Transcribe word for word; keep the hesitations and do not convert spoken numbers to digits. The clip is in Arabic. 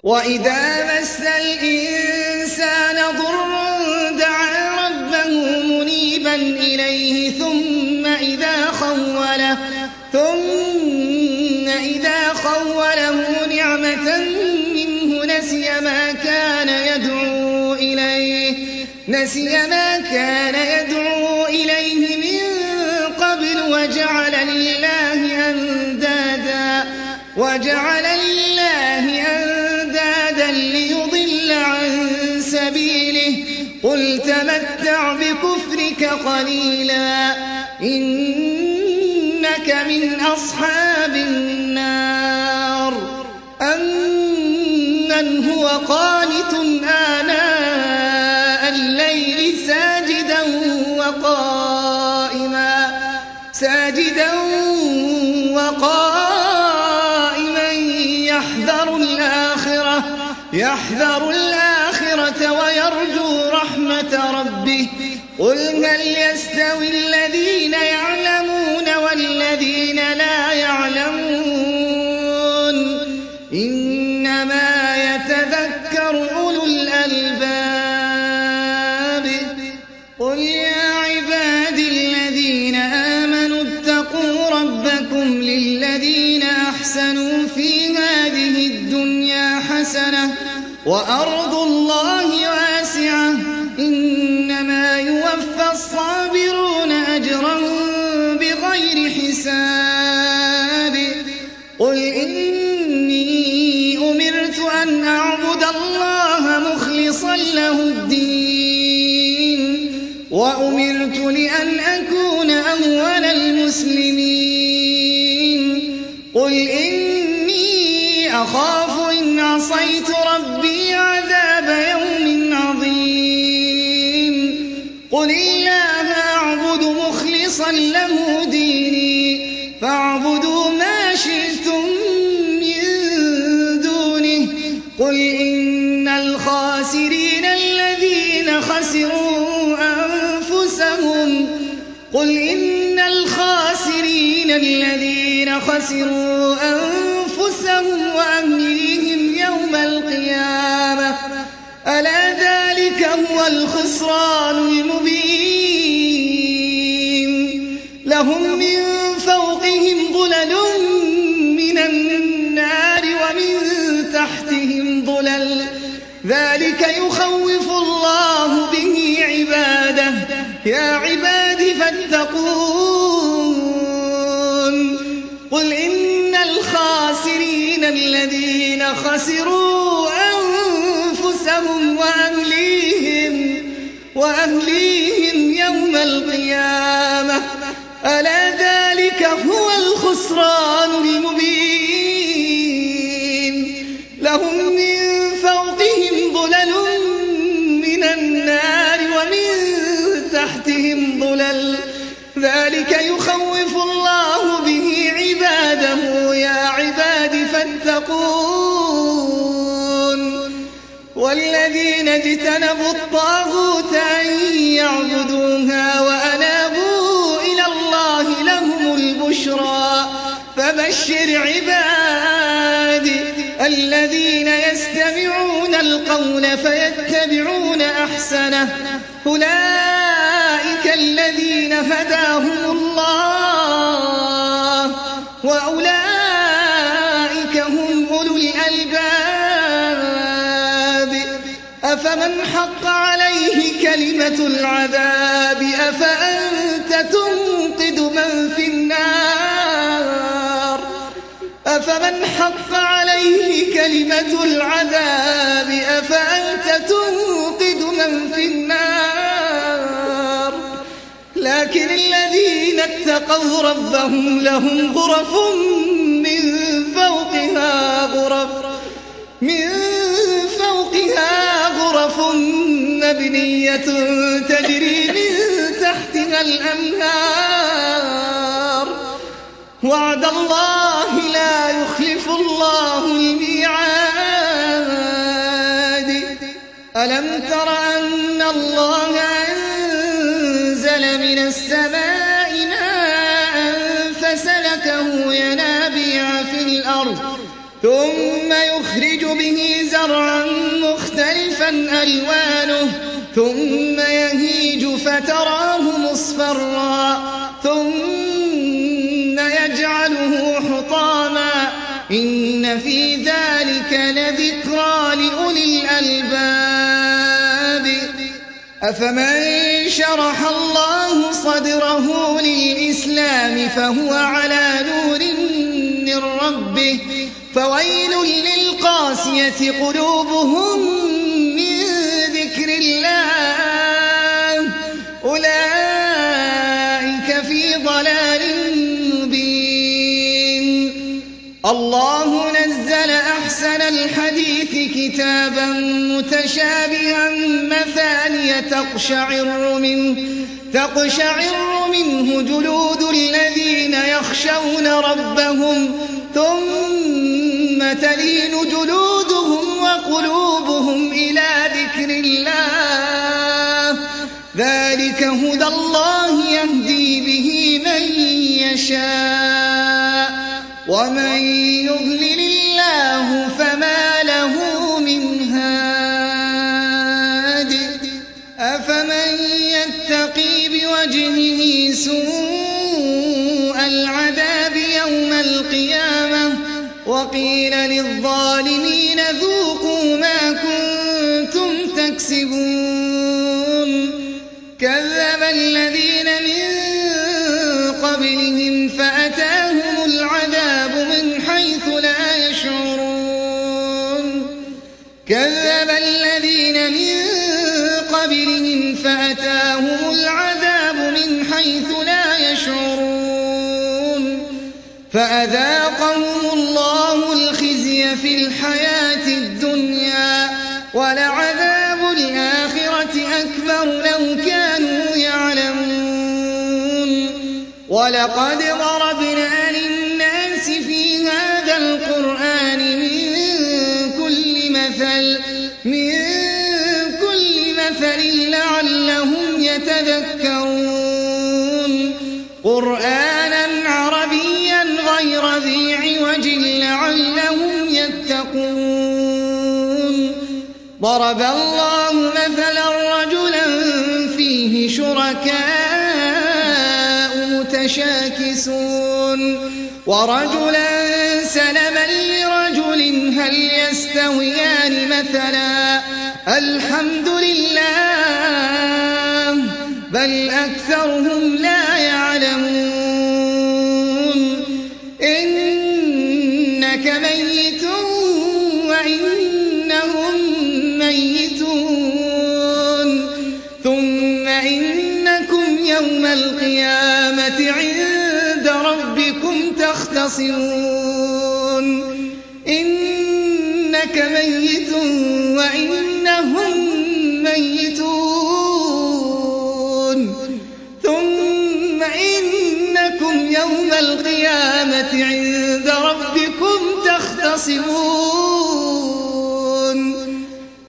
وإذا مس الإنسان ضر دعا ربه منيبا إليه ثم إذا خوله ثم إذا خوله نعمة منه نسي ما كان يدعو إليه نسي ما كان يدعو إليه من قبل وجعل لله أندادا وجعل لله أندادا ليضل عن سبيله قل تمتع بكفرك قليلا إنك من أصحاب النار أمن هو قانت آناء الليل ساجدا وقائما ساجدا وقائما يحذر الآخرة يحذر الآخرة ويرجو رحمة ربه قل هل يستوي الذين يعلمون والذين لا يعلمون إنما يتذكر أولو الألباب قل يا عبادي الذين آمنوا اتقوا ربكم للذين أحسنوا في هذه الدنيا حسنة وأرض الله واسعة إنما يوفى الصابرون أجرهم بغير حساب قل إني أمرت أن أعبد الله مخلصا له الدين وأمرت لأن أكون أول المسلمين قل إني أخاف إن عصيت ربي عذاب يوم عظيم قل الله أعبد مخلصا له ديني فاعبدوا ما شئتم من دونه قل إن الخاسرين الذين خسروا أنفسهم قل إن الخاسرين الذين خسروا أنفسهم وأهليهم يوم القيامة ألا ذلك هو الخسران المبين لهم من فوقهم ظلل من النار ومن تحتهم ظلل ذلك يخوف الله به عباده يا عباد فاتقون قل إن الخاسرين الذين خسروا أنفسهم وأهليهم وأهليهم يوم القيامة ألا ذلك هو الخسران المبين لهم من فوقهم ظلل من النار ومن تحتهم ظلل ذلك يخوف الله به عباده يا عباد فاتقون والذين اجتنبوا الطاغوت أن يعبدوها وأنابوا إلى الله لهم البشرى فبشر عبادي الذين يستمعون القول فيتبعون أحسنه أولئك الذين هداهم الله وأولئك هم أولو الألباب أفمن حق عليه كلمة العذاب أفأنت تنقذ من في النار أفمن حق عليه كلمة العذاب أفأنت تنقذ من في النار لكن الذين اتقوا ربهم لهم غرف من فوقها غرف من فوقها غرف مبنية تجري من تحتها الأنهار وعد الله لا يخلف الله الميعاد ألم تر أن الله أنزل من السماء ماء فسلكه ينابيع في الأرض ثم يخرج به زرعا مختلفا ألوانه ثم يهيج فتراه مصفرا ثم يجعله حطاما إن في ذلك لذكرى لأولي الألباب أفمن شرح الله صدره للإسلام فهو على نور من ربه فويل للقاسية قلوبهم من ذكر الله أولئك في ضلال مبين الله نزل أحسن الحديث كتابا متشابها مثانية تقشعر منه تقشعر منه جلود الذين يخشون ربهم ثم تلين جلودهم وقلوبهم إلى ذكر الله ذلك هدى الله يهدي به من يشاء ومن يضلل الله فما له من هاد أفمن يتقي بوجهه سوء العذاب يوم القيامة وقيل للظالمين ذوقوا ما كنتم تكسبون كذب الذين من قبلهم فأتاهم العذاب من حيث لا يشعرون كذب الذين من قبلهم فأتاهم العذاب من حيث لا يشعرون فأذاقهم الله الخزي في الحياة الدنيا ولعذاب الآخرة أكبر لو كانوا يعلمون ولقد ضربنا للناس في هذا القرآن من كل مثل من كل مثل لعلهم يتذكرون قرآنا عربيا غير ذي عوج لعلهم يتقون ضرب الله مثلا رجلا فيه شركاء متشاكسون ورجلا سلما لرجل هل يستويان مثلا الحمد لله بل أكثرهم لا يعلمون إنك ميت وإنهم ميتون ثم إنكم يوم القيامة عند ربكم تختصمون إنك ميت وإنهم ميتون ثم إنكم يوم القيامة عند ربكم تختصمون